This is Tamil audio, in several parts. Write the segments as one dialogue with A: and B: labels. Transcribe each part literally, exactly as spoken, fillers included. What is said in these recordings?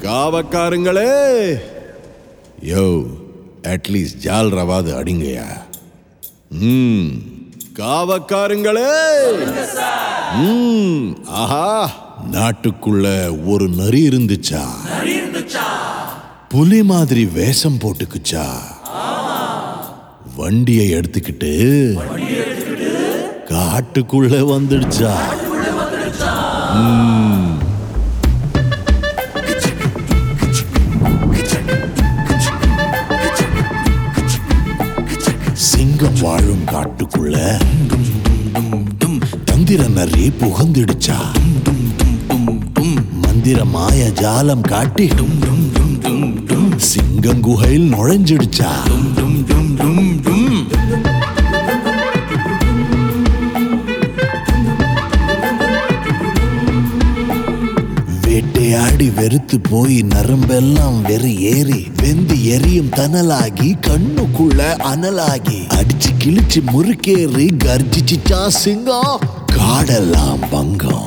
A: காவக்காரங்களே, யோ அட்லீஸ்ட் ஜால் ரவாது அடிங்கயா. ம் காவக்காரங்களே, ம் ஆஹா, நாட்டுக்குள்ள ஒரு நரி இருந்துச்சா, புலி மாதிரி வேஷம் போட்டுக்குச்சா, வண்டியை எடுத்துக்கிட்டு காட்டுக்குள்ள வந்துடுச்சா. சிங்கம் வாழும் காட்டுக்குள்ள தந்திர நரி புகுந்துடுச்சா. மந்திர மாய ஜாலம் காட்டி சிங்கம் குகையில் நுழைஞ்சிடுச்சா. வேட்டையாடி வெறுத்து போய் நரம்பெல்லாம் வெறி ஏறி வெந்து எரியும் தனலாகி கண்ணுக்குள்ள அனலாகி அடிச்சு கிழிச்சு முறுக்கேறி கர்ஜிச்சிச்சா சிங்கம். காடெல்லாம் பங்கம்.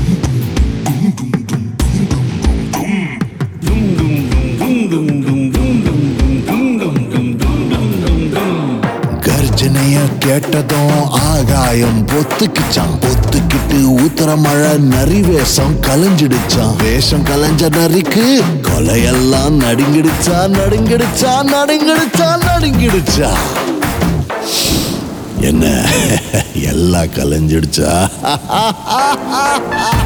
A: கர்ஜனைய கேட்டதும் ஆகாயம் பொத்துக்குச்சான். பொத்துக்கிட்டு ஊத்துற மழை நரி வேஷம் கலைஞ்சிடுச்சான். வேஷம் கலைஞ்ச நரிக்கு கொலையெல்லாம் நடுங்கிடுச்சா நடுங்கிடுச்சா நடுங்கிடுச்சா நடுங்கிடுச்சா. என்ன எல்லாம் கலைஞ்சிடுச்சா.